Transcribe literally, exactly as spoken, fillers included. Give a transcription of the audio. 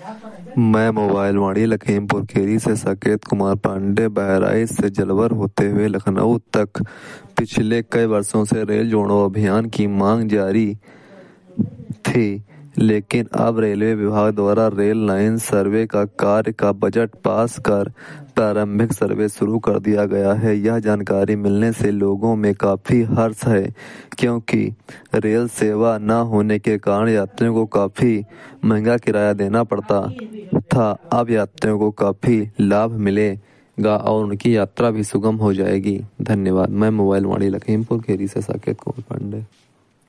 मैं मोबाइल वाणी लखीमपुर खीरी से साकेत कुमार पांडे बहराइच से जलवर होते हुए लखनऊ तक पिछले कई वर्षों से रेल जोड़ो अभियान की मांग जारी थी, लेकिन अब रेलवे विभाग द्वारा रेल लाइन सर्वे का कार्य का बजट पास कर प्रारंभिक सर्वे शुरू कर दिया गया है। यह जानकारी मिलने से लोगों में काफी हर्ष है, क्योंकि रेल सेवा न होने के कारण यात्रियों को काफी महंगा किराया देना पड़ता था। अब यात्रियों को काफी लाभ मिलेगा और उनकी यात्रा भी सुगम हो जाएगी। धन्यवाद। मैं मोबाइल वाणी लखीमपुर खीरी से साकेत कुमार पांडे।